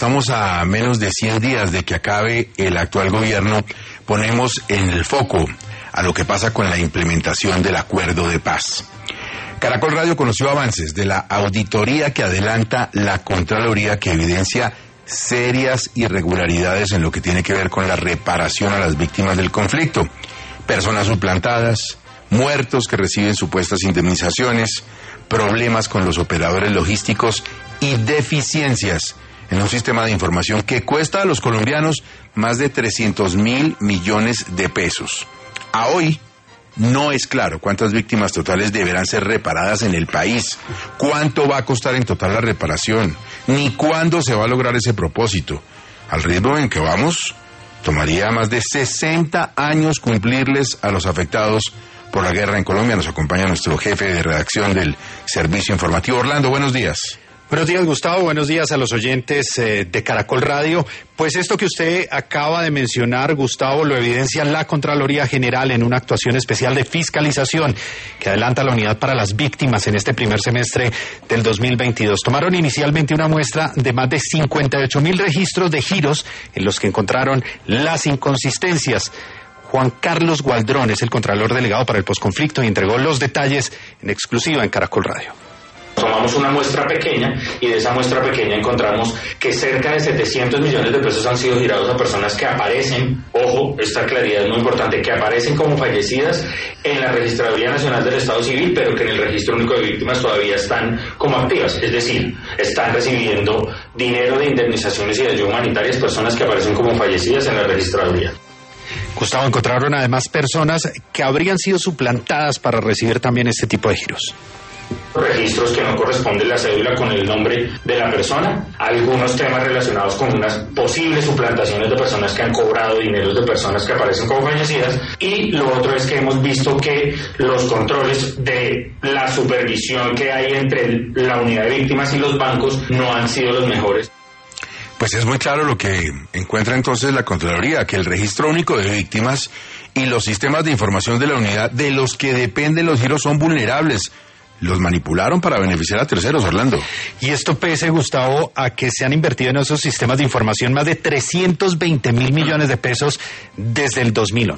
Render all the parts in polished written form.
estamos a menos de 100 días de que acabe el actual gobierno, ponemos en el foco a lo que pasa con la implementación del acuerdo de paz. Caracol Radio conoció avances de la auditoría que adelanta la Contraloría, que evidencia serias irregularidades en lo que tiene que ver con la reparación a las víctimas del conflicto. Personas suplantadas, muertos que reciben supuestas indemnizaciones, problemas con los operadores logísticos y deficiencias en un sistema de información que cuesta a los colombianos más de 300.000 millones de pesos. A hoy no es claro cuántas víctimas totales deberán ser reparadas en el país, cuánto va a costar en total la reparación, ni cuándo se va a lograr ese propósito. Al ritmo en que vamos, tomaría más de 60 años cumplirles a los afectados por la guerra en Colombia. Nos acompaña nuestro jefe de redacción del Servicio Informativo. Orlando, buenos días. Buenos días, Gustavo. Buenos días a los oyentes de Caracol Radio. Pues esto que usted acaba de mencionar, Gustavo, lo evidencia la Contraloría General en una actuación especial de fiscalización que adelanta la unidad para las víctimas en este primer semestre del 2022. Tomaron inicialmente una muestra de más de 58.000 registros de giros en los que encontraron las inconsistencias. Juan Carlos Gualdrón es el Contralor Delegado para el Posconflicto y entregó los detalles en exclusiva en Caracol Radio. Tomamos una muestra pequeña y de esa muestra pequeña encontramos que cerca de 700 millones de pesos han sido girados a personas que aparecen, ojo, esta claridad es muy importante, que aparecen como fallecidas en la Registraduría Nacional del Estado Civil, pero que en el Registro Único de Víctimas todavía están como activas, es decir, están recibiendo dinero de indemnizaciones y de ayuda humanitarias personas que aparecen como fallecidas en la Registraduría. Gustavo, encontraron además personas que habrían sido suplantadas para recibir también este tipo de giros. Registros que no corresponden la cédula con el nombre de la persona, algunos temas relacionados con unas posibles suplantaciones de personas que han cobrado dineros de personas que aparecen como fallecidas, y lo otro es que hemos visto que los controles de la supervisión que hay entre la unidad de víctimas y los bancos no han sido los mejores. Pues es muy claro lo que encuentra entonces la Contraloría, que el Registro Único de Víctimas y los sistemas de información de la unidad de los que dependen los giros son vulnerables. Los manipularon para beneficiar a terceros, Orlando. Y esto pese, Gustavo, a que se han invertido en esos sistemas de información más de 320.000 millones de pesos desde el 2011.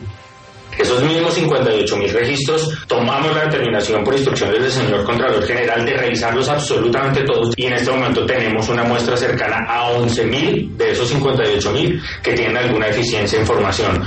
Esos mismos 58.000 registros, tomamos la determinación por instrucciones del señor Contralor General de revisarlos absolutamente todos, y en este momento tenemos una muestra cercana a 11.000 de esos 58.000 que tienen alguna deficiencia de información.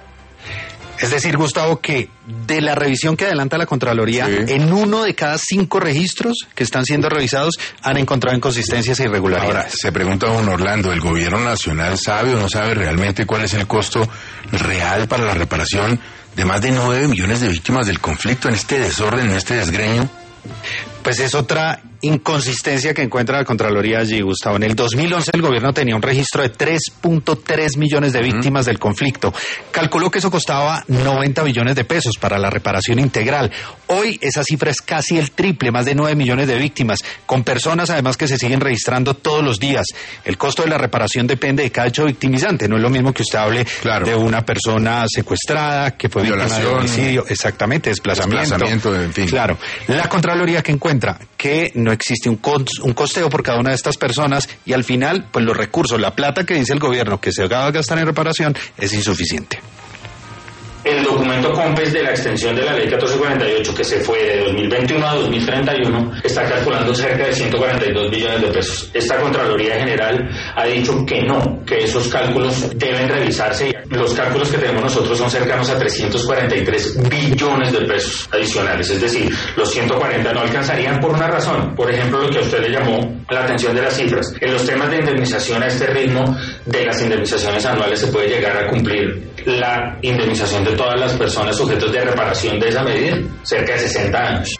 Es decir, Gustavo, que de la revisión que adelanta la Contraloría, sí, en 1 de cada 5 registros que están siendo revisados han encontrado inconsistencias e irregularidades. Ahora, se pregunta don Orlando, ¿el gobierno nacional sabe o no sabe realmente cuál es el costo real para la reparación de más de 9 millones de víctimas del conflicto en este desorden, en este desgreño? Pues es otra inconsistencia que encuentra la Contraloría allí, Gustavo. En el 2011 el gobierno tenía un registro de 3.3 millones de víctimas del conflicto. Calculó que eso costaba 90 billones de pesos para la reparación integral. Hoy esa cifra es casi el triple, más de 9 millones de víctimas, con personas además que se siguen registrando todos los días. El costo de la reparación depende de cada hecho victimizante. No es lo mismo que usted hable, claro, de una persona secuestrada que fue víctima de homicidio, exactamente, desplazamiento, en fin. Claro. La Contraloría que encuentra que no existe un costeo por cada una de estas personas y al final, pues los recursos, la plata que dice el gobierno que se va a gastar en reparación es insuficiente. El documento COMPES de la extensión de la ley 1448, que se fue de 2021 a 2031, está calculando cerca de 142 billones de pesos. Esta Contraloría General ha dicho que no, que esos cálculos deben revisarse. Los cálculos que tenemos nosotros son cercanos a 343 billones de pesos adicionales. Es decir, los 140 no alcanzarían por una razón. Por ejemplo, lo que a usted le llamó la atención de las cifras. En los temas de indemnización, a este ritmo de las indemnizaciones anuales se puede llegar a cumplir la indemnización de todas las personas sujetos de reparación de esa medida, cerca de 60 años.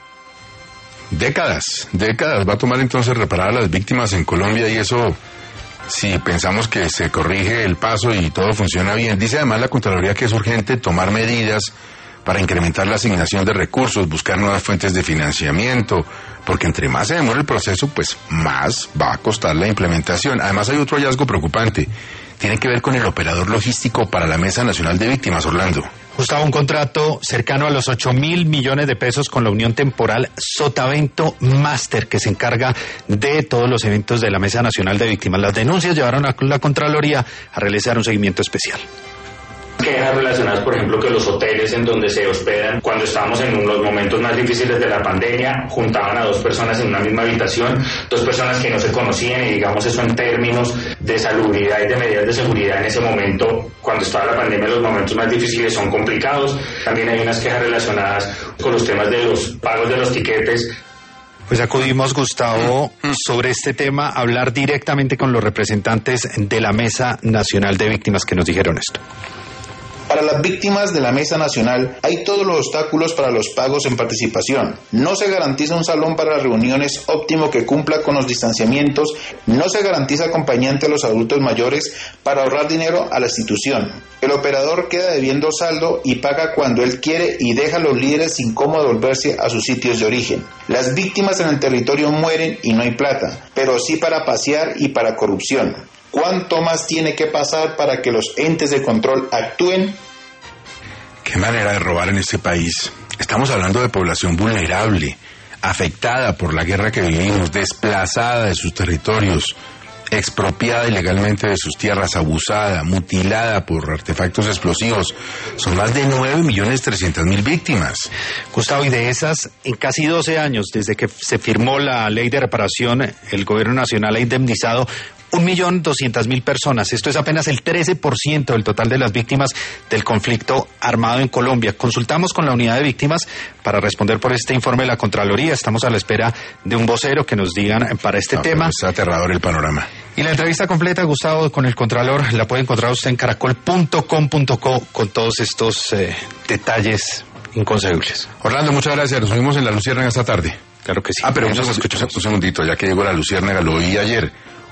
Décadas va a tomar entonces reparar a las víctimas en Colombia, y eso, si pensamos que se corrige el paso y todo funciona bien. Dice además la Contraloría que es urgente tomar medidas para incrementar la asignación de recursos, buscar nuevas fuentes de financiamiento, porque entre más se demore el proceso, pues más va a costar la implementación. Además hay otro hallazgo preocupante, tiene que ver con el operador logístico para la Mesa Nacional de Víctimas, Orlando. Gustavo, un contrato cercano a los 8.000 millones de pesos con la unión temporal Sotavento Master, que se encarga de todos los eventos de la Mesa Nacional de Víctimas. Las denuncias llevaron a la Contraloría a realizar un seguimiento especial. Quejas relacionadas, por ejemplo, que los hoteles en donde se hospedan, cuando estábamos en los momentos más difíciles de la pandemia, juntaban a dos personas en una misma habitación, dos personas que no se conocían, y digamos eso en términos de salubridad y de medidas de seguridad en ese momento, cuando estaba la pandemia, los momentos más difíciles son complicados. También hay unas quejas relacionadas con los temas de los pagos de los tiquetes. Pues acudimos, Gustavo, sobre este tema a hablar directamente con los representantes de la Mesa Nacional de Víctimas, que nos dijeron esto. Para las víctimas de la Mesa Nacional hay todos los obstáculos para los pagos en participación. No se garantiza un salón para reuniones óptimo que cumpla con los distanciamientos. No se garantiza acompañante a los adultos mayores para ahorrar dinero a la institución. El operador queda debiendo saldo y paga cuando él quiere y deja a los líderes sin cómo devolverse a sus sitios de origen. Las víctimas en el territorio mueren y no hay plata, pero sí para pasear y para corrupción. ¿Cuánto más tiene que pasar para que los entes de control actúen? Qué manera de robar en este país. Estamos hablando de población vulnerable, afectada por la guerra que vivimos, desplazada de sus territorios, expropiada ilegalmente de sus tierras, abusada, mutilada por artefactos explosivos. Son más de 9.300.000 víctimas. Gustavo, y de esas, en casi 12 años, desde que se firmó la ley de reparación, el gobierno nacional ha indemnizado 1.200.000 personas. Esto es apenas el 13% del total de las víctimas del conflicto armado en Colombia. Consultamos con la unidad de víctimas para responder por este informe de la Contraloría. Estamos a la espera de un vocero que nos digan para este tema. Es aterrador el panorama. Y la entrevista completa, Gustavo, con el Contralor, la puede encontrar usted en caracol.com.co con todos estos detalles inconcebibles. Orlando, muchas gracias. Nos vimos en La Luciérnaga esta tarde. Claro que sí. Pero un segundito, ya que llegó La Luciérnaga, lo oí ayer.